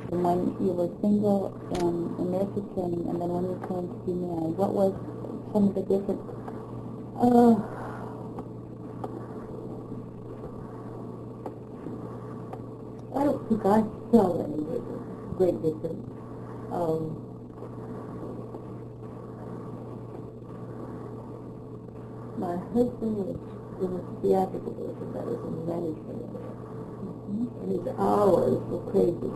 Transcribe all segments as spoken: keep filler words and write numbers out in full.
from when you were single and in nursery training, and then when you came to be married? What was some of the different? Uh, I don't think I felt any great difference. Um, my husband was in a theatrical business, that was in management, mm-hmm. and his hours were crazy.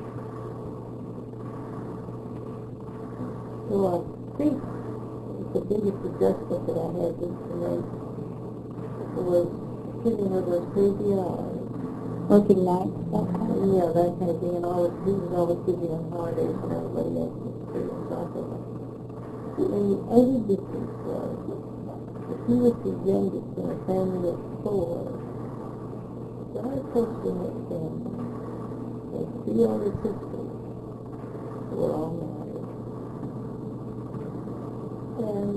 So I think the biggest adjustment that I had to make was sitting with those crazy hours. Working nights, that kind of Yeah, that kind of thing, and always, he was always busy on holidays when everybody else was free and so forth. And the other difference was, if he was the youngest in a family of four, the very close to his family, his three older sisters who were all married. And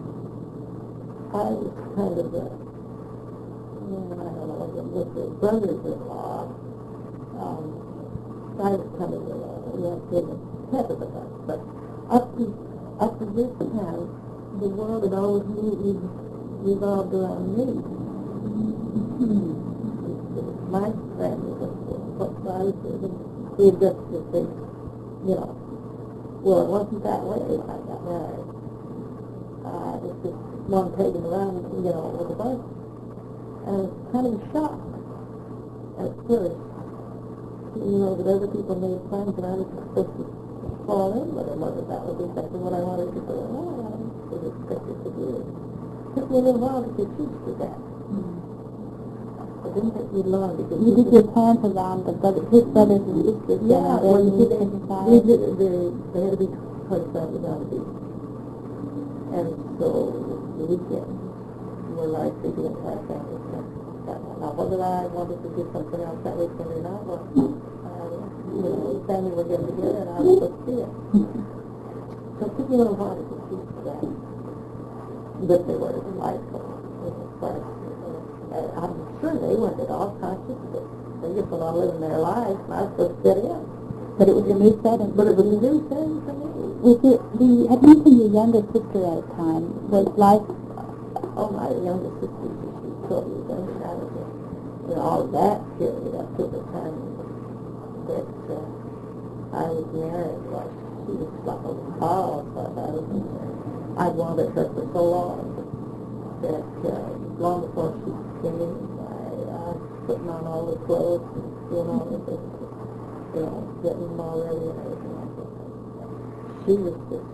I was kind of a, well, I don't know, with the brothers-in-law, um, I was kind of a, you know, sort of head of the bus, but up to, up to this time, the world had always moved, revolved around me. Mm-hmm. My family was what I was doing. We had just to think, you know, well, it wasn't that way when I got married. Uh, it was just one taken around, you know, with a bus. And it was kind of a shock at first. You know, that other people made plans and I was supposed to fall in with them, whether that was exactly what I wanted to do. Oh, I was expected to do. It took me a little while to get used to that. Mm-hmm. It didn't take me long to get you did your plans around the brother, his brothers and sisters. Yeah, and well, you they, did, they, did, they, they had to be twenty-five without a beat. And so the weekend, were like they didn't have family stuff. Now, whether I wanted to do something else that weekend or not, well, uh, you know, the family were getting together and I was supposed to see it. So it took me a little while to get used to that. But they were delightful. But uh, I'm sure they weren't at all conscious of it. They just went on living their lives and I was supposed to fit in. But it was a new setting. But it was a new setting for me. Was it, the, had mentioned your younger sister at a time. Was life... Oh, my younger sister, she told me that I was in, in all of that period up to the time that uh, I was married. Like, she was like a child, but I was married. I'd wanted her for so long that uh, long before she came, I, I was putting on all the clothes and doing all the things, you know, getting them all ready and everything like that. She was just,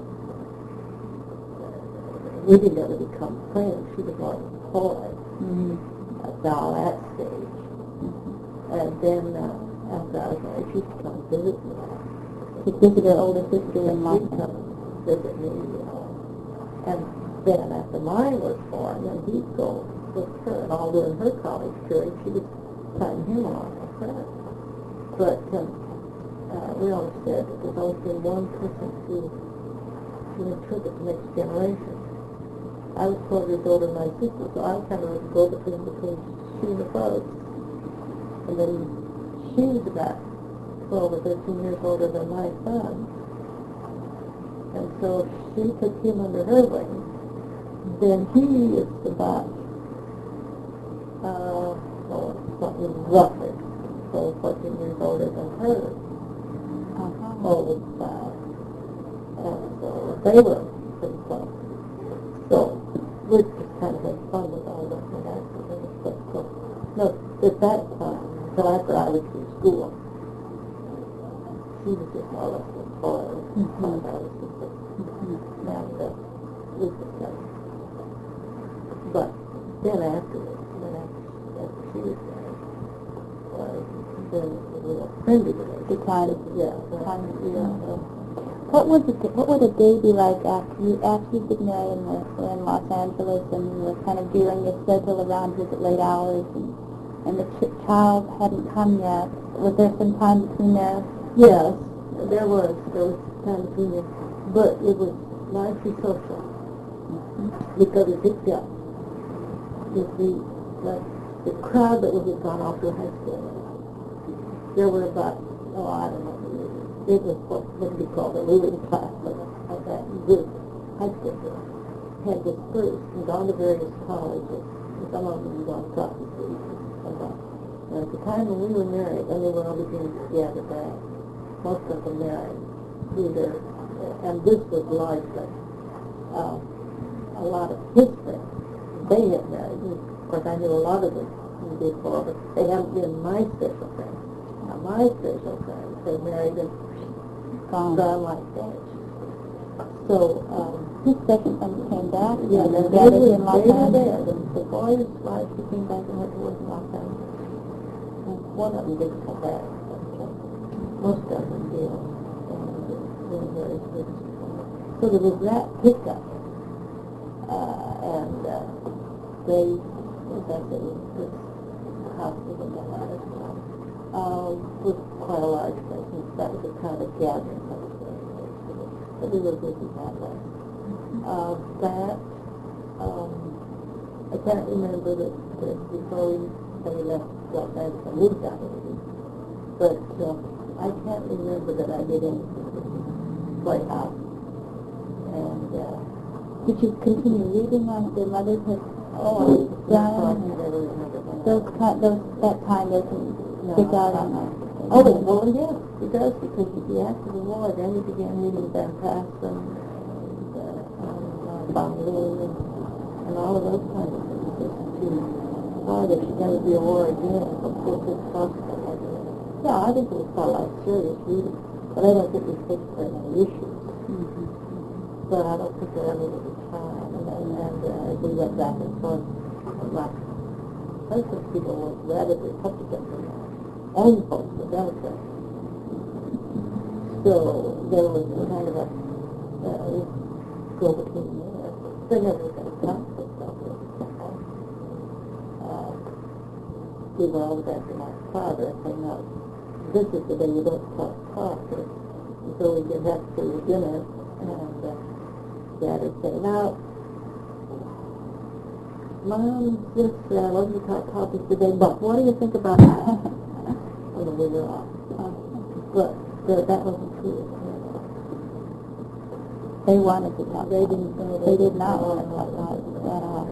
we didn't ever become friends. She was like a toy mm-hmm. at all that stage. Mm-hmm. And then uh, after I was married, she used to come visit me. She'd visit her older sister in Los She'd come visit me, you know. And then after mine was born, then he'd go with her. And all during her college period, she was tying him along with her. But um, uh, we always said that there's always been one person who, who interprets the next generation. I was twelve years older than my sister, so I was kind of a go-between between she and the folks. And then she was about twelve or thirteen years older than my son. And so she took him under her wing. Then he is about, uh, oh, something roughly, so fourteen years older than her. Uh-huh. Oh, five. And so they were pretty close. So we just kind of had fun with all that and that sort of stuff. So, no, at that time, until after I was through school, she was just more or less a toy. Mm-hmm. And I was just a, mm-hmm. and uh, we just kind of, but then afterwards, then after, after she was married, well, then the little friendly relationship. Declined. Yeah, well, yeah. Well, What was it? What would a day be like after you after you'd been married and were in Los Angeles and you were kind of doing your circle around here at late hours and and the ch- child hadn't come yet? Was there some time between there? Yes, there was. There was time between them, but it was nicely social mm-hmm. because it picked up. You see, like the crowd that was gone off to high school, there were about oh I don't know. it was what would be called a ruling class of, of that group, high school group, had dispersed and gone to various colleges. And some of them gone to college. And at the time when we were married, then they were all beginning to gather back. Most of them married through their, and this was largely uh, a lot of his friends. They had married. And of course, I knew a lot of them before, but they haven't been my special friends. Now, my special friends, they married and gone, gone like that. So, um, his second son came back. Yeah, and they gathered were in Los there. Angeles. And the boys' wives, she came back and went to work in Los Angeles. And one of them didn't come back, but uh, most of them did. And uh, doing various things. So there was that pickup. Uh, and uh, they, as I said, this house was in the house as well. Um, was quite a large place, and that was a kind of gathering place. But we were busy that way. Uh, that, um, I can't remember that, that before we, that we left Los Angeles, I moved out of it. But uh, I can't remember that I did anything to play out. And uh, did you continue reading on their mothers had oh, done? I never remember that. Those, those, that time doesn't No, stick out on that. Oh, it, well, yes, it does, because after the war, then we began reading Van Patten and uh, um, uh, Bong Lee and, and all of those kinds of things. Just to, oh, there's going to be a war again, of course it's possible. Yeah, I think it was called like serious reading, but I don't think we fixed very many issues. Mm-hmm. But I don't think there ever was a time, and, and, and uh, as we went back and forth, like, most of the people were rather Republican than that. All the folks were Democrats. So there was a kind of a uh, go between there. They never got a conflict over it. Uh, we were always asking my father, saying, no, this is the day you don't talk politics. And so we get back to dinner, and uh, Dad would say, now, Mom, this, uh, I love you talk politics today, but what do you think about that? When we were off. Uh, but uh, that wasn't true. They wanted to talk. They didn't. Uh, They did not want to talk politics at all.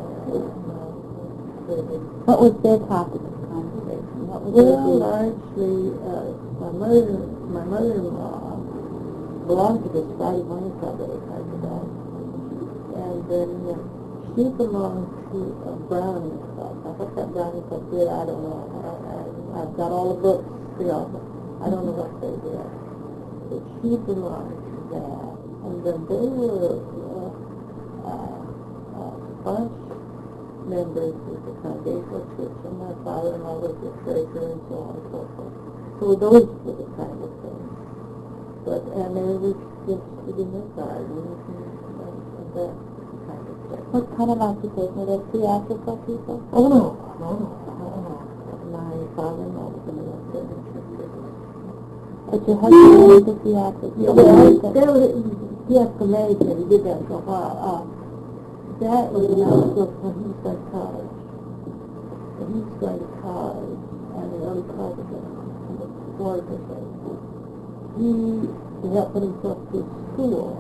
What was their topic of conversation? What was Well, their largely, uh, my mother, my mother-in-law belonged to this Friday morning club that we talked about, and then uh, she belonged to a Browning club. I what that Browning club did, I don't know. I, I, I've got all the books, you know, I don't know what they did. But she belonged to that. And then they were uh, uh, uh, bunch members of the Congregational Church, and my father-in-law was the treasurer and so on and so forth. So those were the kind of things. But, and they were interested in their gardens and, and, and that kind of thing. What kind of occupation? Were they theatrical people? Oh, no, no, no, no, no. My father-in-law was in the church business. But your husband was a theatrical. Yeah, well, there was, yes, the major, he did that for a while. Uh, that was also when he was going to college. When he was going to college, and the early college was in the Florida State. He, to help put himself through school,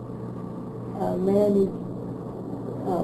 uh, managed, uh,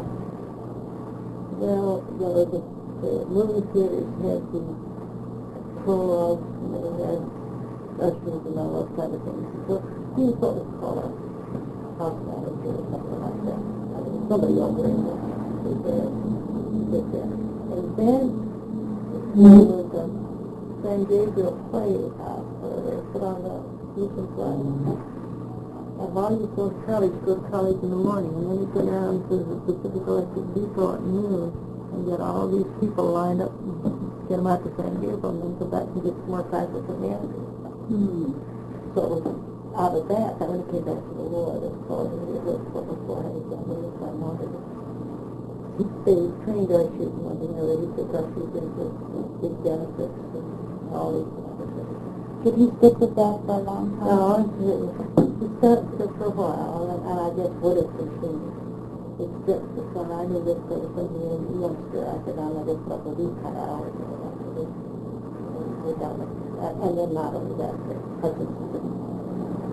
well, the, the, the movie theaters had the prologues, and they had ushers and all those kind of things. So he was what was called a house manager or something like that. I mean, somebody over in the was there, was there. And then there was a San Gabriel Playhouse where they put on the weekend play. And while you go to college, you go to college in the morning, and then you go down to the Pacific Electric Depot at noon and get all these people lined up and get them out to San Gabriel, and then go back and get some more classes from the end. Hmm. So it was out of that, that when it came back to the war, they called me, it was what was for him, so I wanted it. They trained ushers one thing or he took ushers into big benefits and all these other things. Did he stick with that for a long time? No, he stuck with it for a while, and, and I just would have continued. It's just when I knew this sort of thing in youngster, I said, I'll never put up with these kind of hours. We're done. And then not only that, but Hutchinson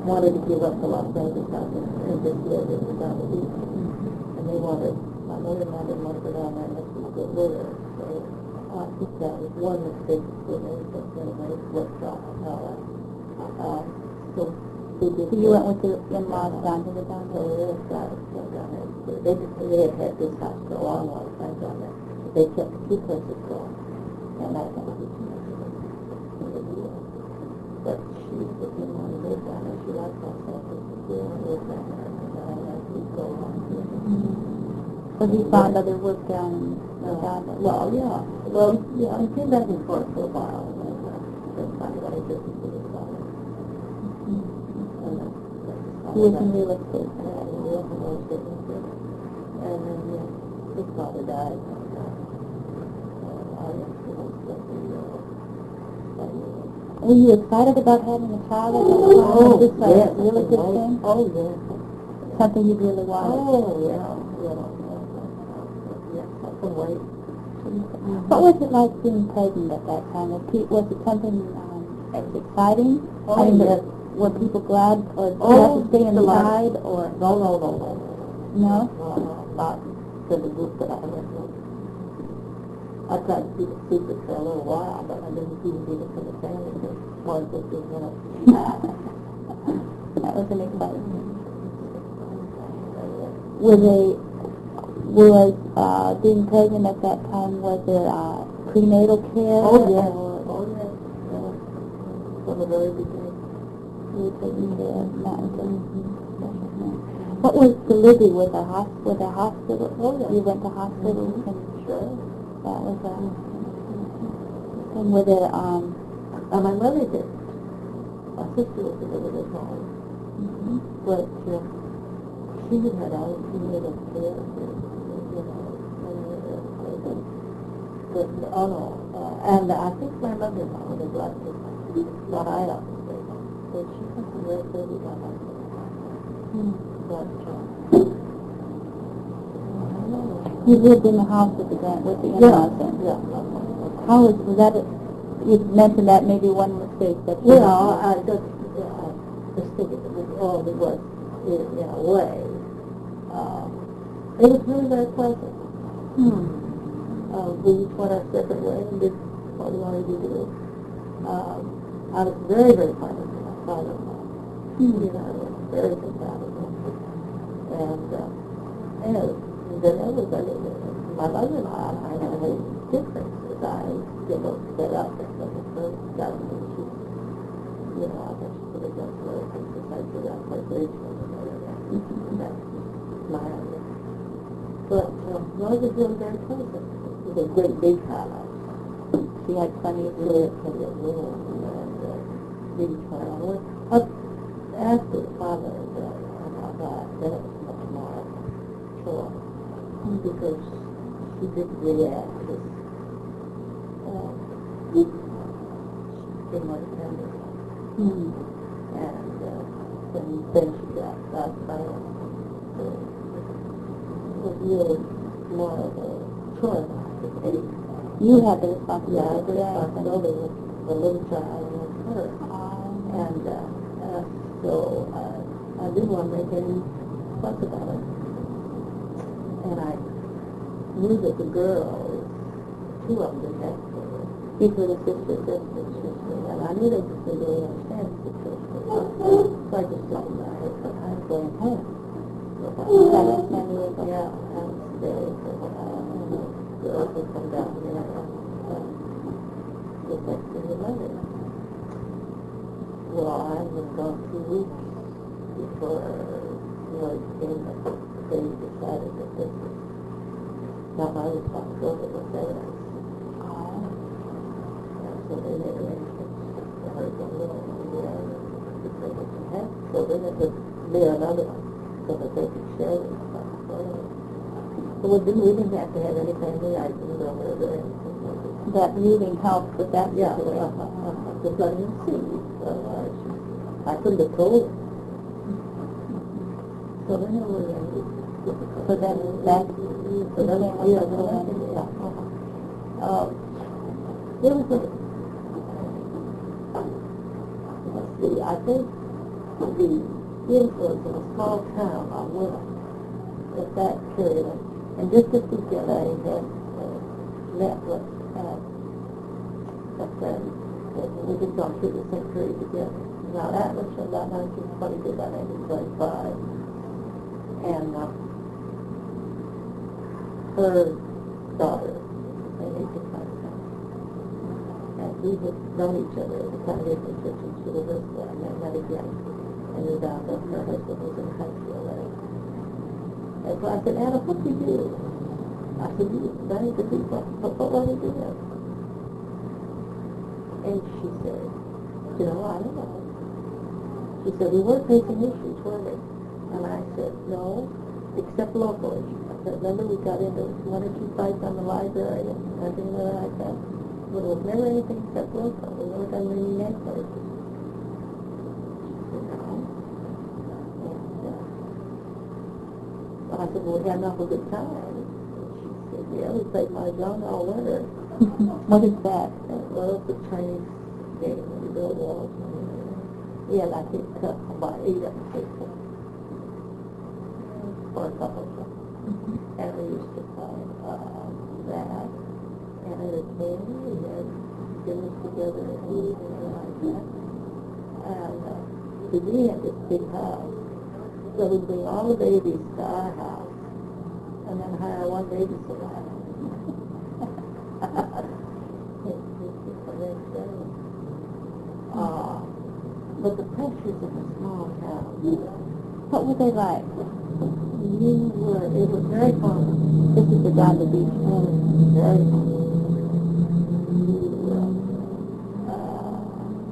wanted to give up the Los Angeles house and, and just live in the down the beach. And they wanted, my mother and I didn't want to go down there unless we could live there. So I think that was one mistake that they made, but anyway, it worked out. Uh, um, so they did. So you went with your in-laws down to the down So there? they got it down there. They just, they had had this house for a long, long time down there. They kept two places going. And I think it's too much of a deal. But she didn't want to live down there. She liked Los Angeles. She didn't want to live down there. And I had to go on to it. So he found other work down in Uh, down there? well, yeah. Well, yeah, I came back and forth for a while. And then uh, couldn't find what I did to do this on it. And then, He was in real estate. yeah, he was in real estate. And then, yeah, his father died. And, uh, uh, I went to the stuff in Europe. Were you excited about having a child at that time? Oh, Was this a yes. really good oh, thing? Oh, yes. Something you really wanted? Oh, yeah. Yeah. Yeah, I can wait. What was it like being pregnant at that time? Was, pe- was it something um, exciting? Oh, I mean, yes. were people glad, or did you Oh, have to stay the lot. inside, or No, no, no, no. no? No, no, not to the group that I went with. I tried to keep it secret for a little while, but I didn't even keep it from the family for more than fifteen minutes. That was an exciting thing. Were they, was uh, being pregnant at that time, was there uh, prenatal care? Oh, yes. Or Oh, yes. Yeah. From the very beginning. you were taking care of that? What was delivery? Was a hos- was a hospital? Oh, yes. You went to hospitals Mhm. and Sure. that was a... And were there, um... And my mother did. My sister was delivered at home. Mm-hmm. But uh, she had had all prenatal care, you know, and, uh, but, but, oh no, uh, and I think my mother-in-law would have liked it, what I have to say, but she was a very baby by myself. Hmm. But, uh, I don't know. You lived in the house with the grand, with the Yeah, in-laws then? yeah. How was, was that, a, you mentioned that maybe one mistake that you... Well, I just, uh, just think it was all there was in, in a way. Um, it was really very pleasant. Hmm. Uh, we each went our separate way and did what we wanted to do. Um, I was very, very proud of my father-in-law. Hmm. You know, I was very, very proud of him. And, uh, and then there was, I mean, my mother-in-law and I had a differences. I didn't know to get up and when the first got me, she, you know, I thought she could have done some other things besides go down for a bridge and everything. That's my idea. But, um, no, it was really very pleasant. It was a great big house. She had plenty of Really food. plenty of room and, uh, big trial. Up after the father died, and I thought that was much more chore. Because she didn't react as, um, she became more dependent. Hmm. And, uh, then, then she got arthritis. So it was really more of a chore than I could take. You had the Yeah, responsibility. the responsibility was the little child and was her. Um, And uh, uh, so uh, I didn't want to make any fuss about it. And I knew that the girls, two of them didn't have children. these were the sisters. Sisters, sisters, and I knew they just didn't really understand the situation. So I just told them I was going home. So I That was San Diego. yeah, I would stay for a while, and the girls would come down here and uh, get back to the mother. Well, I was gone two weeks before, you know, it came that they decided that this was not my responsibility, it was theirs. And so they made arrangements for her to go over there because they could have children, it would be another one, so that they could share the responsibility. So we didn't, we didn't have to have any family items or whatever, anything like that. That leaving helped with that Yeah, situation. uh, uh, uh, just letting him see. Uh, I couldn't have told him. So then it was uh, difficult. So then that so then, became a yeah, little so then, bit- yeah. Uh, it was a, let's see, I think the influence in a small town on women at that period. And just this weekend I had uh, met with uh, a friend, and we had gone through the same period together. Now that was from about nineteen twenty to about nineteen twenty-five. And uh, her daughter, and eighteen months now. And we had known each other at the Congregational Church in Chula Vista, and then met again. And we found that her husband was in high school there. And so I said, Anna, what do you do? I said, you married the people. What, what will you do? And she said, you know, I don't know. She said, we weren't facing issues, were we? And I said, no, except local issues. I said, remember we got into one or two fights on the library and everything like that? But it was never anything except local. We never done any net places. She said, no. And uh, so I said, well, we had enough of a good time. And she said, yeah, we played mahjong all winter. What is that? Well, it's a Chinese game where you build walls. Yeah, I think cut about eight of them people. For a couple of them. Mm-hmm. And we used to play uh, that and entertaining. We had dinners together and everything like that. And uh, we had this big house. So we'd bring all the babies to our house and then hire one babysitter. uh, but the pressures of a small town. What were they like? You were, it was very fun. This is the down the beach. Mm, very fun. You uh, uh,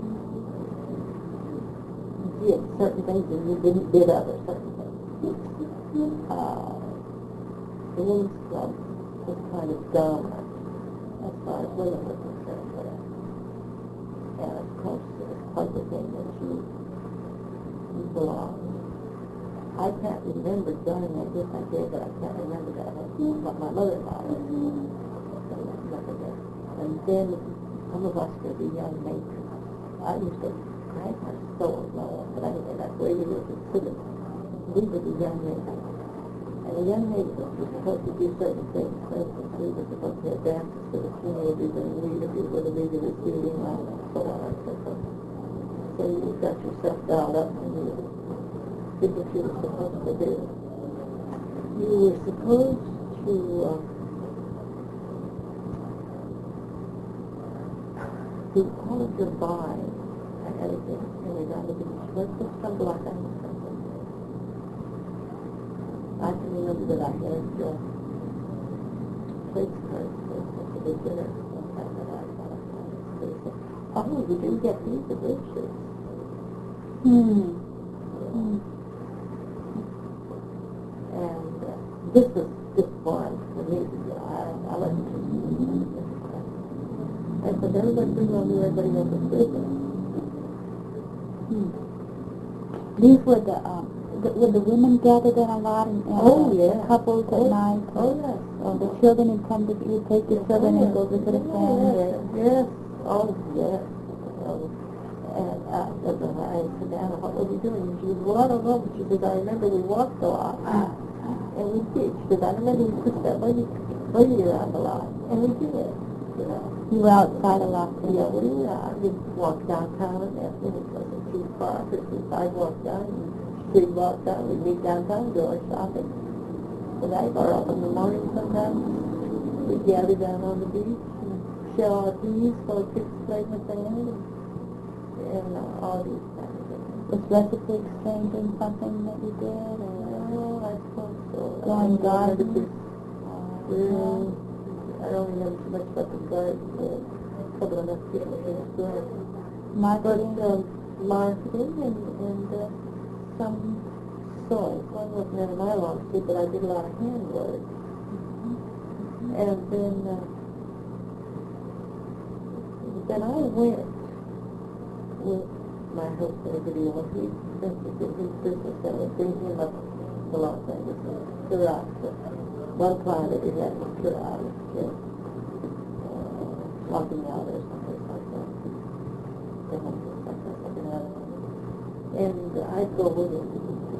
did certain things and you didn't did other certain things. Uh, the women's club was kind of dominant as far as women were concerned there. And of course, it was quite the thing that you, you belonged. I can't remember joining it, yes I did, but I can't remember that. What my mother-in-law was. And then some of us were the young matrons. I used to crank my soul, no, but anyway, that's where you were considered. We were the young matrons. And the young matrons were supposed to do certain things. For instance, we were supposed to have dances for the teenagers and leaders for the leader was doing and so on and so forth. So you got yourself dialed up and you did what you were supposed to do. You were supposed to uh, do all of your buying and everything in regard to the beach. Let's just come to Los Angeles. I can remember that I had uh, place cards for a big dinner sometime that I thought I had. Oh, you do get these at Richards. Hmm. Yeah. Hmm. And uh, this was just fun for me. You know, I, I wasn't just... And so everybody pretty well knew everybody else's business. Hmm. These were the, um, the, were the women gathered in a lot and, and Oh, uh, yeah. couples at Oh, night? Oh, yes. Oh, the children would come to, you take the children Oh, and go visit a friend? Yes, yes. Oh, yes. Um, and uh, I said, Anna, what were we doing? And she said, well, I don't know. But she said, I remember we walked a lot. And we did. She said, I remember we pushed that lady, lady around a lot. And we did, you know. You were outside a lot then? Yeah, we were. I would walk downtown and that and it wasn't too far. Fifty sidewalk down and street walk down. We'd meet downtown, go our shopping. The night or up in the morning sometimes. We'd gather down on the beach and shell our peas while the kids played with their hand and, and uh, all these kinds of things. Was recipe exchanging something that you did? Or Oh, I suppose so. going I don't remember gardening? just, well, I don't remember too much about the garden, but couple enough to get me things going. But Marketing? um, marketing and, and uh, some sewing. One wasn't in my long street, but I did a lot of handwork. Mm-hmm. And then, uh, then I went with my husband a video, and he did his business that would bring him up to Los Angeles, throughout. One client that we had was throughout, just uh, walking out or something like that. They had just like that, something like that. And I'd go with him.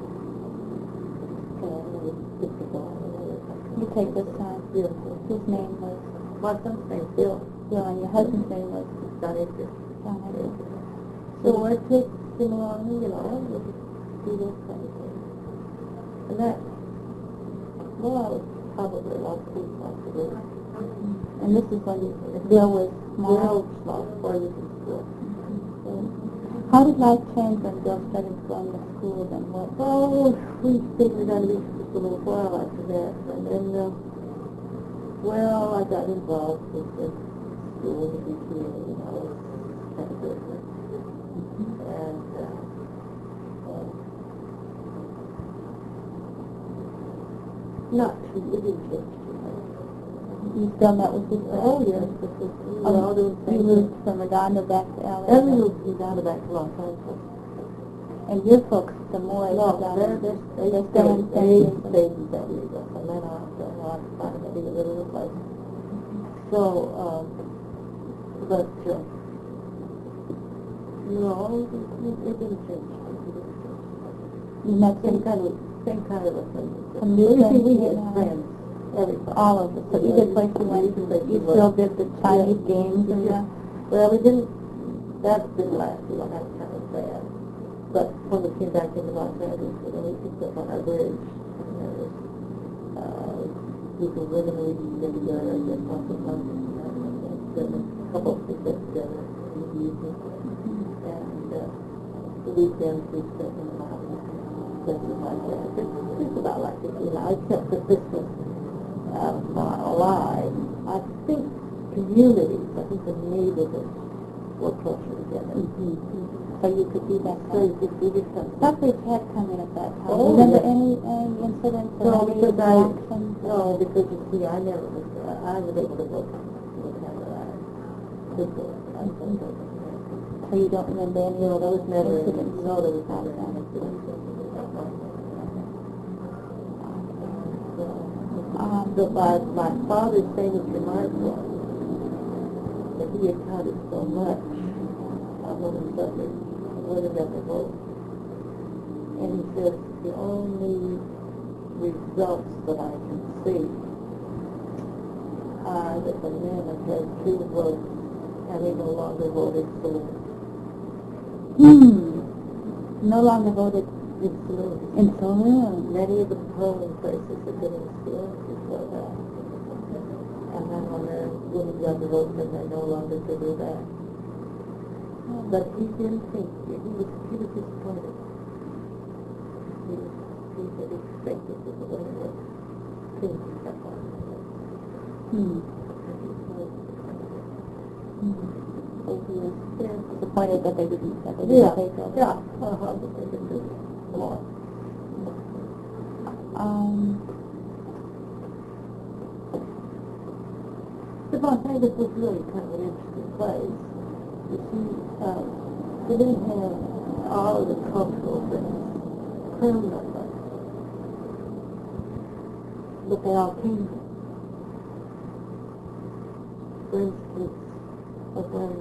And just to go on. You take this time. Bill. His name was My son's name's Bill. Bill, and your husband's name was John Edgar. John Edgar. So I take him along, you know, and we'll just do this kind of thing. And that, well, I was probably about two months ago. And this is when Bill was small. Bill was small, four years in school. How did life change when Bill started going to school and what? Well, we figured out it just a little while after that. And then, uh, well, I got involved with the school and the P T A, you know, it was kind of different. And, uh, uh, not too, it didn't change too much. You still met with his friends? Oh, yes, this was, we were all doing the You same moved thing. from Redondo back to L A? Then we moved from down to back to Los Angeles. And your folks, the more No, down they're, there, they're, they're they still in stayed, they San stayed in San Diego. And then I, then I decided to be a little place. So, um, but, uh, no, it, it, it didn't change. It didn't change. You met Same some kind of, same kind of a thing. Some new We- friends We you had had? friends, everybody. all of it. So you did place you went to, you still did the Chinese Yeah. games and Yeah. that? Well, we didn't, that didn't last long, that was kind of bad. But when we came back into Los Angeles, we then we picked up on our bridge. And there was, uh, group of women we get together, I guess, once a month. And then a couple of things get together in the evening. And, uh, the weekends we spent in the mountains, places like that. It's, it's about like it, you know, except that this was, uh, not alive. I think communities, I think the neighborhoods were closer together. Mm-hmm. So you could do that. So you could do this kind of stuff. Suffrage had come in at that time. Oh, Remember yeah. any, any incidents or No, any because I, reactions? no, because you see, I never was, uh, I was able to vote in Canada. I could vote. I couldn't vote. So you don't remember any No, of there those was never, incidents? no, there was never an incident. Um, So my, my father's famous remark was that he had counted so much on women's suffrage, women got the vote. And he says, the only results that I can see are that the men have had two votes and they no longer voted for Hmm. No longer voted in saloons. in saloons. Many of the polling places have been in saloons before that. And then when the women got the vote, then they no longer could do that. But he didn't think, he was, he was disappointed. He was, he had expected that the women would think that one. Hmm. So he was disappointed that they didn't, that they didn't Yeah, take over. yeah, uh-huh, but they didn't do it more. Um, The Los Angeles was really kind of an interesting place. You see, um, they didn't have all of the cultural things permanently, but they all came here. For instance, of when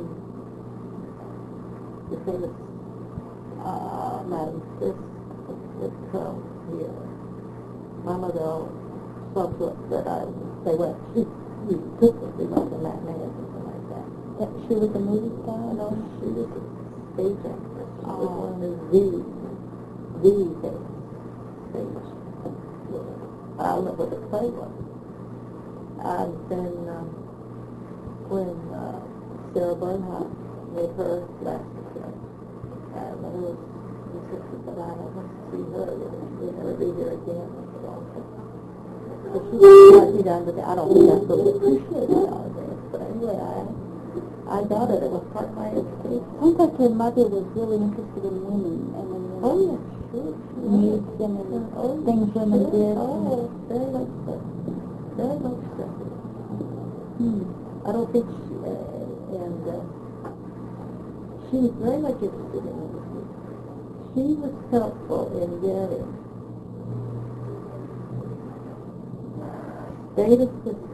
the famous uh, Madam Fisk would come here, my mother saw to it that I, they went, she, we took her, we went to matinee or something like that. that she was a movie star? No, she was a stage actress. She was Oh. one of the, the famous stage. I don't know what the play was. And then um, when uh, Sarah Bernhardt made her last appearance, and it was insisted that I never see her, we'll never be here again. So she got me down to the, I don't think I fully appreciated nowadays, but anyway, I I got it. It was part of my education. Sounds like your mother was really interested in women and in Oh, women. yeah, sure. Needs and in Oh, things women sure. did. Oh, very much so. Very much so. Hmm. I don't think she, uh, and uh, she was very much interested in industry. She was helpful in getting state assistance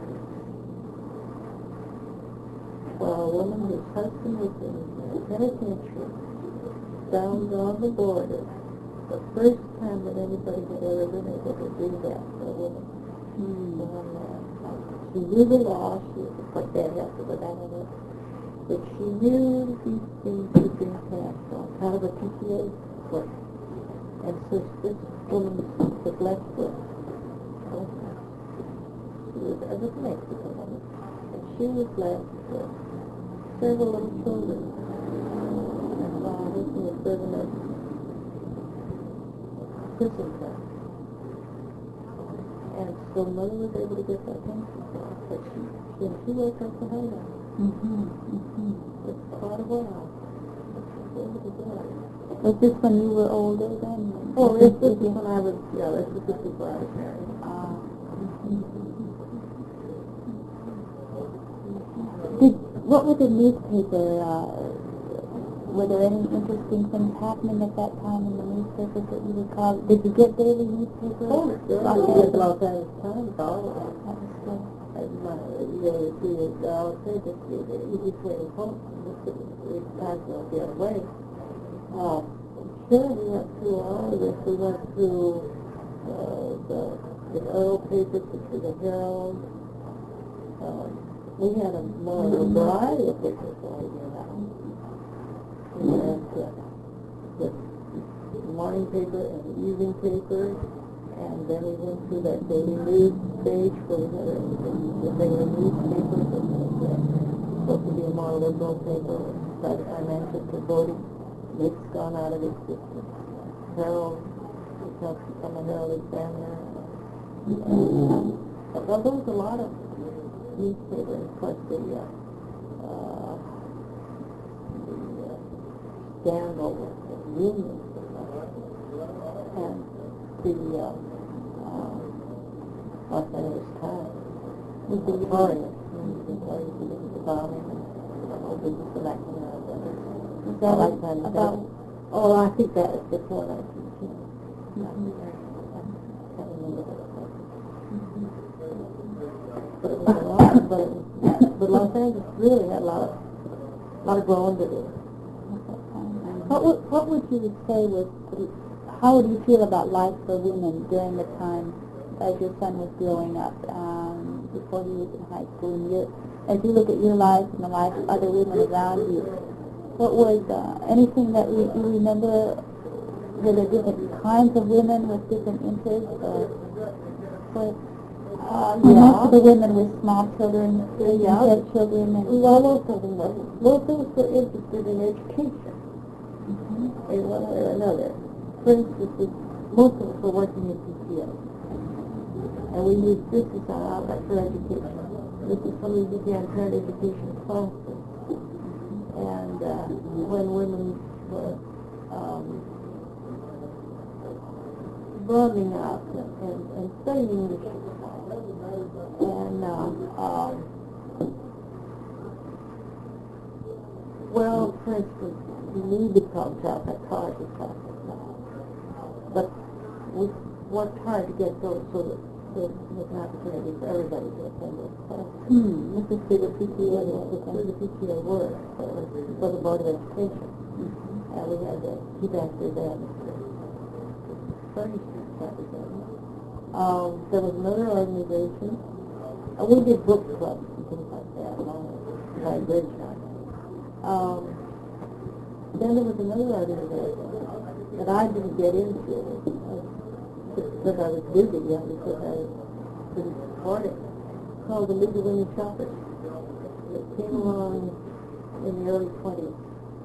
for a woman whose husband was in the penitentiary found on the border. The first time that anybody had ever been able to do that for a woman. Mm. Down there. She knew the law. She was, of course, they had to go down on it. But she knew these things were being passed on, kind of a P T A work. And so this woman was left with, she was a Mexican woman, and she was left with several little children. And father who was serving as prison term. And so mother was able to get that pension for her, but she, when she woke up to her life, Mm-hmm. Mm-hmm. it's quite a while. She was able to do it. Was this when you were older then? Oh, this, this is when I was, yeah, this was just before I was married. Uh, did, what was the newspaper, uh, were there any interesting things happening at that time in the newspapers that you recall? Did you get daily newspapers? Oh, sure. I did Los Angeles Times, always. That was good. And my, you know, the thing is, I'll say this, the easiest way to home, it's time to go the other way. Uh, sure, we went through all of this. We went through uh, the, the Earl papers, through the Herald. Um, we had a more a variety of papers all year round. We had uh, the morning paper and the evening paper, and then we went through that daily news stage where we had a, the regular newspaper that was uh, supposed to be a more liberal paper. But I mentioned the voting. It's gone out of existence. Herald, it comes from the Herald Examiner. Uh, well, there was a lot of newspapers, of course, the, uh, uh, the uh, scandal with the unions and the uh, uh, Los Angeles Times, with the Orient, the Orient, the bombing, and the whole business of that kind of thing. Is that like that about? Oh, I think that was before nineteen ten. Mm-hmm. I can't remember what it was. Mm-hmm. But it was a lot. But, it was, but Los Angeles really had a lot of, a lot of growing to do. What would, what would you say was, how would you feel about life for women during the time as your son was growing up, um, before he was in high school, and you, as you look at your life and the life of other women around you, what was uh, anything that you, you remember? Were there different kinds of women with different interests, or what? Uh, yeah. Most of the women with small children, yeah, had children, and well, most of them were. Most of us were interested in education, mm-hmm. in one way or another. For instance, most of us were working in P T A, and we used this as our outlet for education. This is when we began parent education classes. And uh, when women were um, broadening out and, and, and studying English, and uh, um, well, for instance, we need to call child psychology classes now, but we worked hard to get those so that there was an opportunity for everybody to attend those classes. Hmm, this is through the P T A, through the P T A work, so it was for the Board of Education. Mm-hmm. And we had to keep after them. Um, there was another organization, and we did book clubs and things like that, along with librarians. Um, then there was another organization that I didn't get into uh, because I was busy, yeah, because I couldn't support it, called the League of Women Shoppers. It came along in the early twenties.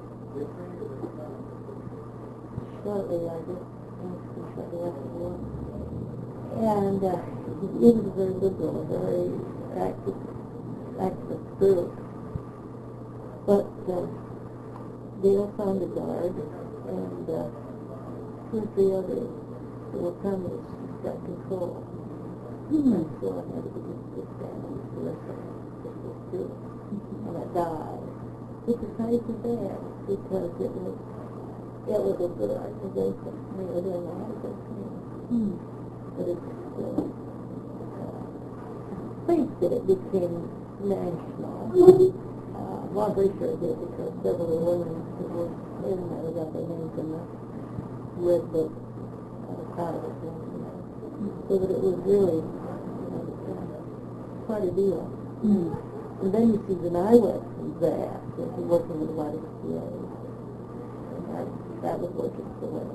Shortly, I guess, shortly after the war. And uh, it was very liberal, very active, active group. But uh, Dale Sondergaard and uh, two or three others who were communists got control. Mm-hmm. And so I had to begin to sit down and listen to this group. And I died. Which is kind of bad because it was it was a good organization. We were doing a lot of good things. Mm. But it's still uh, think that it became national. Uh, well, I'm pretty sure it did because several women who were internet, we got their names in the red book uh, titles, you know. So that it was really, you know, quite a deal. Mm. And then you see the I went from that, into working with the Y M C A. And that, that was working for women.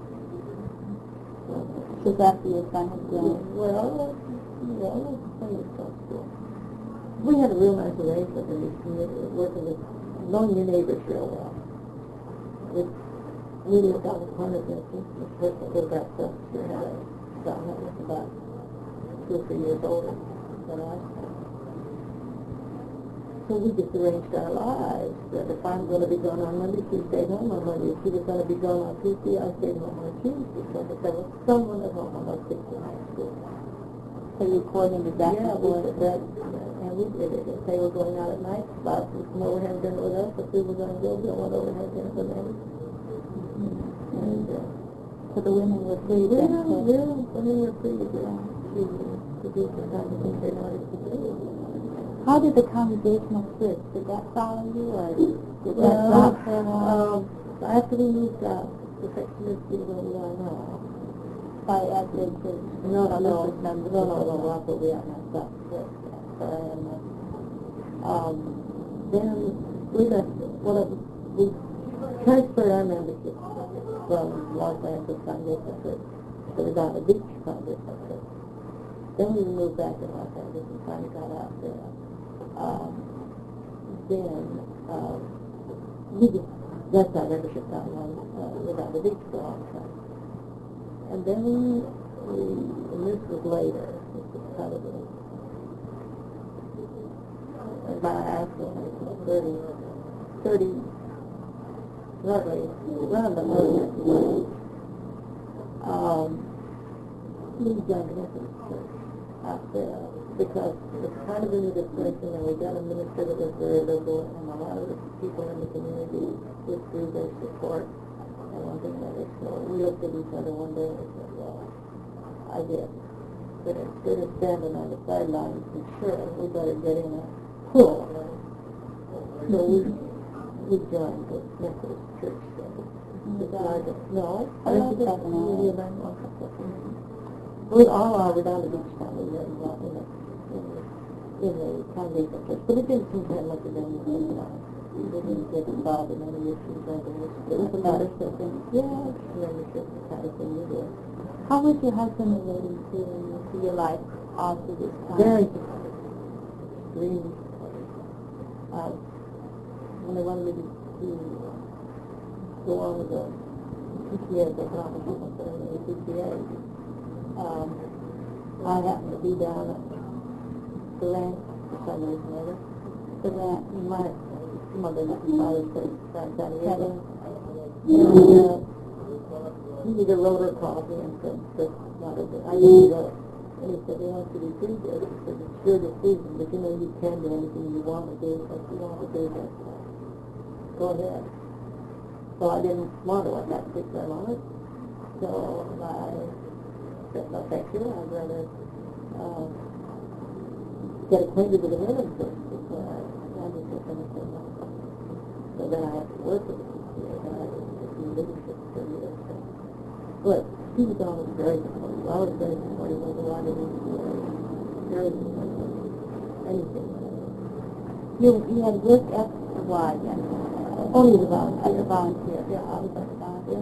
Just after your son had grown. Well, yeah, I was playing at some school. We had a real nice arrangement in this community, working with, knowing your neighbors real well. We, we lived out of Harness, and this person lived out stuff. She had a son that was about two or three years older than I. So we just arranged our lives that if I'm going to be gone on Monday, she stayed home on Monday. If she was going to be gone on Tuesday, I stayed home on Tuesday. So that there was someone at home on those six in high school. So you coordinated back Yeah, and we forth. did that, and we did it. If they were going out at night, Bob would come over and have dinner with us. If we were going to go, Bill went over and had dinner with them. Mm-hmm. And, uh, so the women were free yeah, then. So yeah, women were free to do, to, to do the kind of things they wanted to do. how did the congregational switch? Did that follow you, or did that Well, stop for a while? um, after we moved out, the Perfectionist School where we are now. By at the church? No, no, no, This is number no, no, six. no, that's what we are now. That's what, sorry, I'm not. Um, then we left, well, it- we transferred our membership from Los Angeles Congregational Church to the Donna Beach Congregational Church. Then we moved back to Los Angeles and finally got out there. Um, then, um, we just left our membership down on, uh, without the beach for a long time. And then we, and this was later, this was probably, by accident, thirty, thirty, roughly, around the thirty, um, we joined the Methodist Church out there, because it's kind of in the depression, and we got a minister that was very liberal, and a lot of the people in the community withdrew their support. And one thing that is, so we looked at each other one day and we said, well, I guess that instead of standing on the sidelines and sure, we better get in a pull. So we, we joined the Methodist Church. No, I don't think we all are, we're down the beach now, we were in the, in the, in the congregational church, but it didn't seem to have much of anything to us. We didn't get involved in any issues or anything. It was a membership, and yeah, membership, the kind of thing we did. How was your husband relating to, to your life all through this time? Very supportive. Extremely supportive. Uh, when they wanted me to, to go on with the P T A, the economic treatment center, the P T A, um, I happened to be down at the ranch for some reason or other. The ranch, my mother and father's place, San Diego. And, uh, he either wrote or called me and said, that's not a good, I didn't go. And he said, they want you to do this. He said, it's your decision, but you know you can do anything you want to do, so if you want to do this, go ahead. So I didn't want to at that particular moment. So I said, no, thank you. I'd rather uh, get acquainted with the women first before I undertook anything else. So then I had to work with the P T A, and I was in leadership for years. So. But he was always very supportive. I was very supportive of a lot of these stories. Very supportive of anything. You, you had worked at the Y then? Only as a volunteer. As a volunteer. Yeah, I was like a volunteer.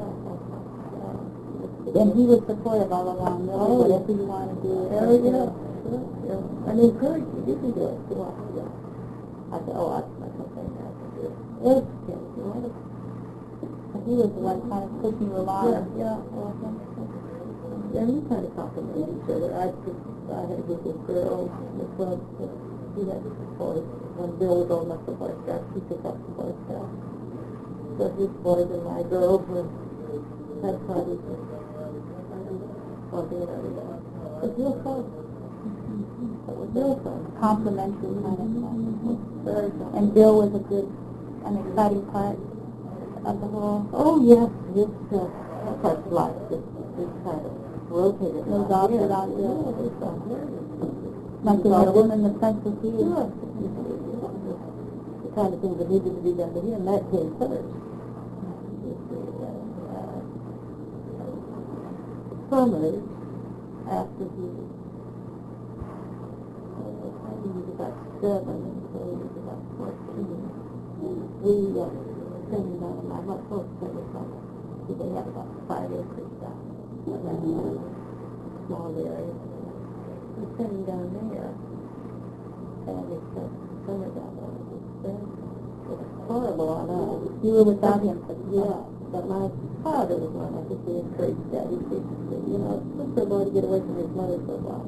And he was supportive all along, really, Oh, whatever you want to do. Yeah, yeah, sure, yeah. And encouraged me, you can do it, you want to do it. I said, oh, that's not something I can do. Yes, yes, you want to. And he was the one kind of pushing you along. Yeah, yeah, awesome. And we kind of complimented each other. I, I had a group of girls in the club. He had boys. When Bill was old enough for Boy Scouts, he took up the Boy Scouts. So his boys and my girls were, had parties and one thing and everything. It was real fun. It was real fun. Complimentary kind of fun. Very fun. And Bill was a good, an exciting part of the whole. Oh, yes, this uh, part of life, this, this kind of rotated. Those off yeah. without the, Yeah, this off there. like they had them in the central field. Yeah. The kind of things that needed to be done to him, that came first. summers after he uh, I think he was about seven, and so he was about fourteen. We uh, came down, my my folks came from, they had about five acres down there, that uh, small area. We came down there, and it was summer down there. It was very, it was horrible on us. You were without him for the Yeah, but my father was one I think he encouraged that. He said, you know, it's good for a boy to get away from his mother for a while.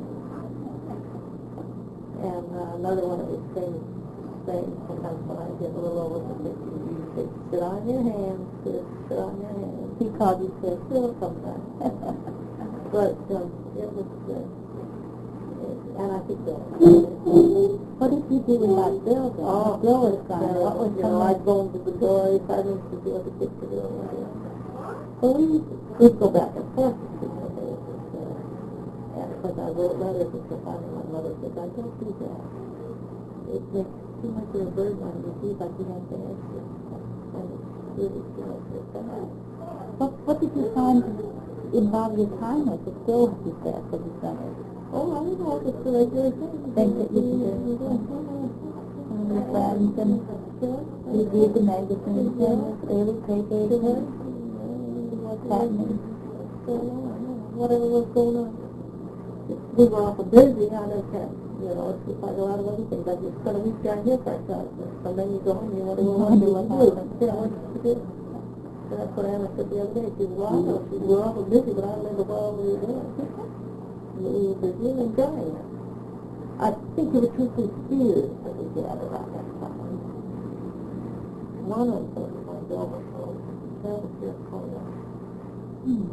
And uh, another one of his famous sayings, sometimes when I get a little over the fifty, he would say, sit on your hands, sit, sit on your hands. He called you Sis still sometimes. But um, it was, uh, and I think that. What did you do without Bill then? Oh, Bill was gone. uh, What was you know, I'd go into the door five minutes to see what the kids were doing. So we would go back and forth to see what they were doing. And of course I wrote letters and so finally my mother said, I don't do that. It makes too much of a burden on you. See if I can have to answer. And it's really too much of that. What, what did you find involve your time with? It still was there for the summer. Oh, I don't know, it's the regular thing. Things that you can do. And your friends, and you read the magazines, and the daily papers, and what's happening. Whatever was going on. We were awful busy on our camp. You know, it's just like a lot of other things. Like you spend a week down here for ourselves, and then you go home and you wonder what Wonder you what do. happened. Yeah, what to do. So that's what Anna said the other day. She said, well, I know. She said, we're awful busy, but I don't remember what all we were doing. We were busy and enjoying it. I think there were two three spears that we had around that time. One of them was my daughter, so that was just called up. Hmm.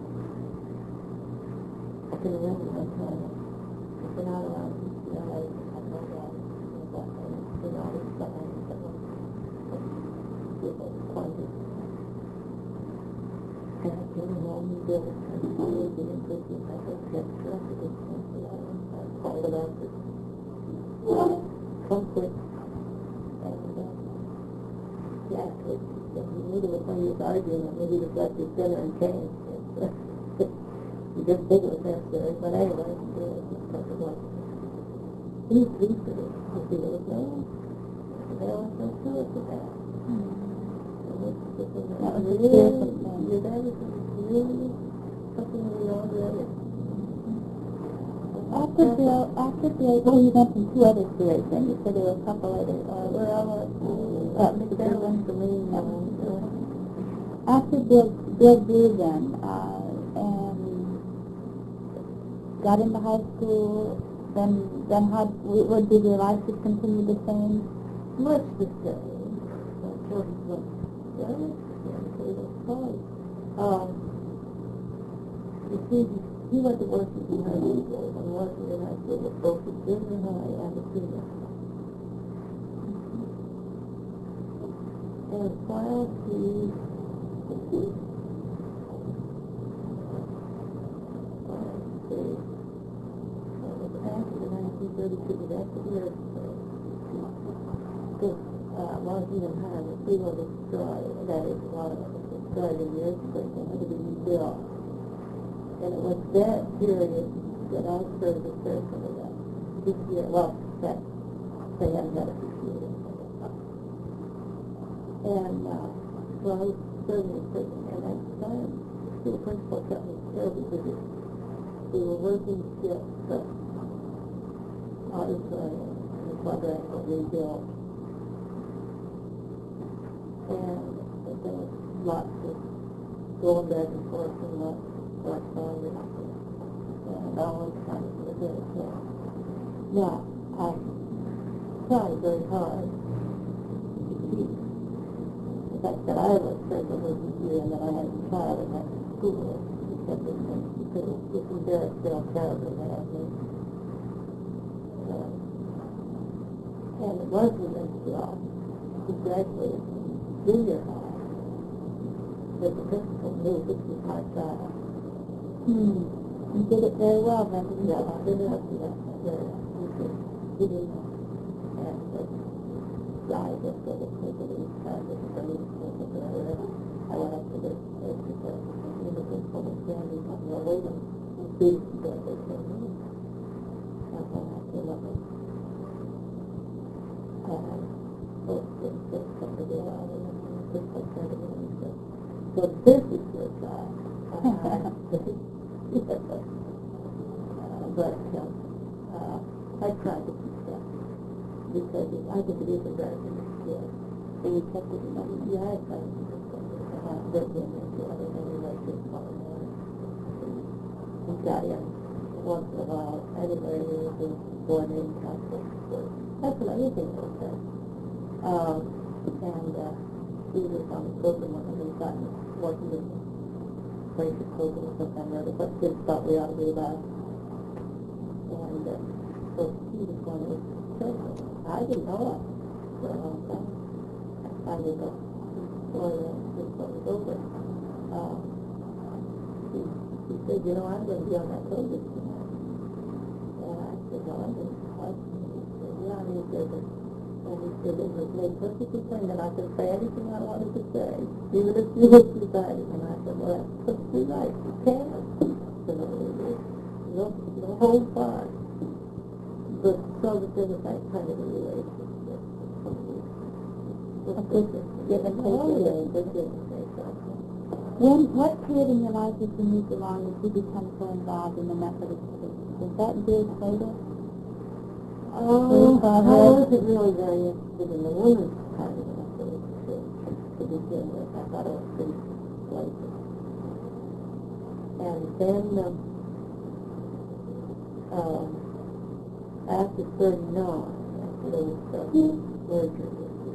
I can remember that time. I've been out around D C I, I know that, and that, and it's been all this stuff, and that was, people pointed. And I came home, and Bill was kind of always in prison, I was kept track of this, and I called it out, come quick. And, uh, yeah, it, it, he knew there was when he was arguing, and maybe he just left his dinner and came. He didn't think it was necessary, but anyway, he did it. It was. He was pleased with it. He said, it was no. There was no to it to that. That was a really, beautiful thing. yeah, that was really something we all did. After Bill, after Bill, well, you mentioned two other stories, and you said there were a couple other, uh, Well, uh, uh, Mister Bill Bill. and for me, uh, After Bill, Bill grew then, uh, and got into high school, then, then how, would did your life just continue the same? much the same. Until he was young, until he was five. Um, you see, he, he went to Washington High School, and Washington High School was both the junior high and the senior high. And while he after the nineteen thirty-two, but after the year, because uh, Washington High was pretty well destroyed, that is, a lot of it was destroyed in the earthquake and had to be rebuilt. And it was that period that I served as person of that. This year, well, that they hadn't had a few years. And, uh, well, I was serving as person, and at the time, the school principal kept me terribly busy. We were working shifts, uh, auditorium, and the quadrangle rebuilt. And there was lots of going back and forth and lots of correspondence and all those kinds of things. Now, I tried very hard to keep the fact that I was president of the year and that I had a child in that school because it was embarrassed Bill terribly to have me. Uh, and it wasn't until he graduated from junior high that the principal knew this was my child. Hmm. You did it very well then, didn't Yeah, you? I did it up to that. Yeah, he said, he didn't have the guy that said it was a little kind of funny, something like that. I went up to the exercise in the principal was standing on the waiting and beating the door they came in. And when I came up and and both things just come together and then the principal turned to me and said, so this is your child. uh, but um, uh, I tried to keep that because it, I think it is a very good skill. So you kept it in mind? Yeah, I tried to keep it. Uh, lived in it, so I didn't have any relatives calling in. And got in once in a while. Anyway, we were doing board meeting council. That's what anything was said. Um, and uh, he was on the program when we got working with him. Basic program or something or other, what kids thought we ought to be about. And uh, so he was going to church. I didn't know it for a long time. I finally got before the this one was over. Um, he, he said, you know, I'm going to be on that program tonight. And I said, no, I'm going to talk to you. He said, yeah, and he said, and he said, it was made perfectly plain that I could say anything I wanted to say, even if you were decided. And I said, well, that's perfectly right. You can. So, no, no hold back. But so that there was that kind of a relationship. A good give and take. Oh, yeah, good give and take. When, what period in your life as you moved along did you become so involved in the Methodist Church? Was that years later? Oh, I wasn't really very interested in the women's part of the Methodist Church to begin with. I thought it was pretty flaky. And then, um, um, after thirty-nine, after there was the merger with the,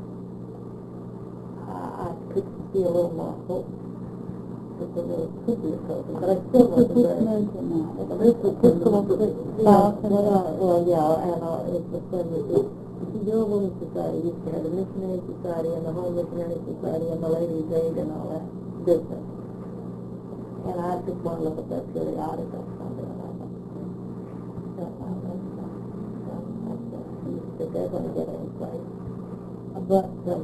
uh, I could see a little more hope that there really could be a program, but I still wasn't very... merger now? This was Episcopal Church. Yeah, well, well, yeah, and uh, it was when the, the Your Women's Society used to have the Missionary Society and the Home Missionary Society and the Ladies' Aid and all that business. And I took one look at that periodical Sunday, and I thought, that might make sense. That they're going to get any place. But, um,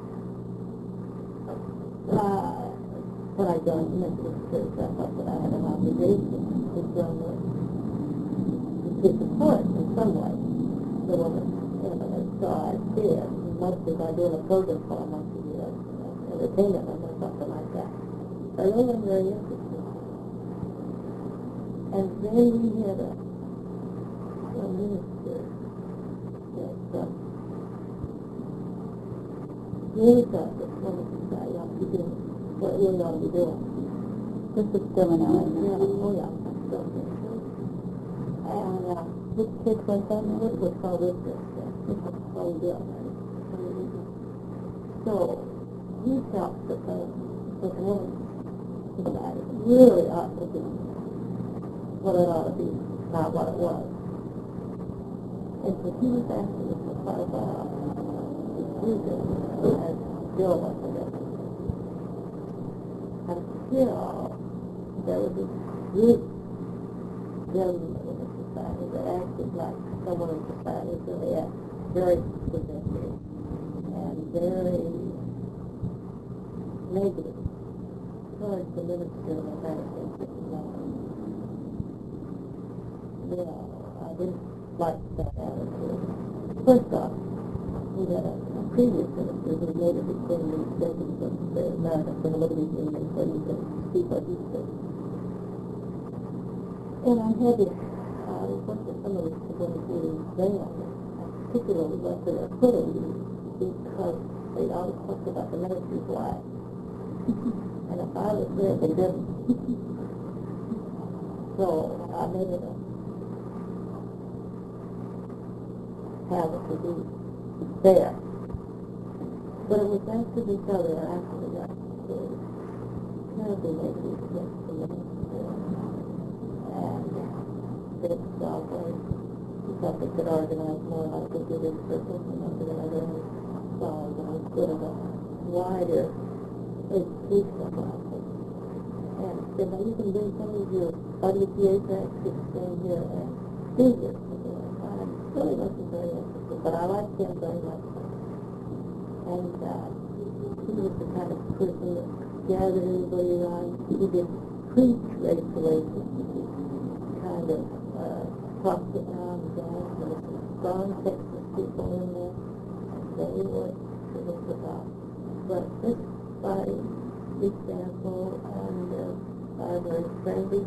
uh, when I joined the Methodist Church, I thought that I had an obligation to join the, to support in some way the women. And so I did, mostly by doing a program for them once a year, you know, entertainment them or something like that. I really wasn't very interested. And then we had a, a minister that um, really thought that women's society ought to be doing what we ought to be doing. This is still in L A. Yeah, oh yeah, I'm still in it. And uh, Which church was that? it was called this church, yeah. It was called Bill. So he felt that the, the women's society really ought to be what it ought to be, not what it was. And so he was asking us to carve out the future as Bill was today. And still, there was this group in the society that acted like someone in society is really act very possessive and very negative towards the minister of American technology. Well, I didn't like that attitude. First off, we had a, a previous minister who later became the executive of the American Civil Liberties Union, so you could see what he said. And I had to, I was wondering some of us were going to do then. I particularly went to their putting because they always talked about the ministry's wife. And if I was there, they didn't. So I made it a habit to be there. But it was after each other, after we got terribly negative against the minister. And this always felt they could organize more like they did in circles and under the other songs, and was good of a wider educational process. And said, now you can bring some of your W P A practice in here and do this. And I really wasn't very interested, but I liked him very much. And uh, he was the kind of person that gathered everybody around. He didn't preach race relations. He kind of uh, talked it down and down. There were some strong Texas people in there, and they were to look about. But just by example and uh, by a very friendly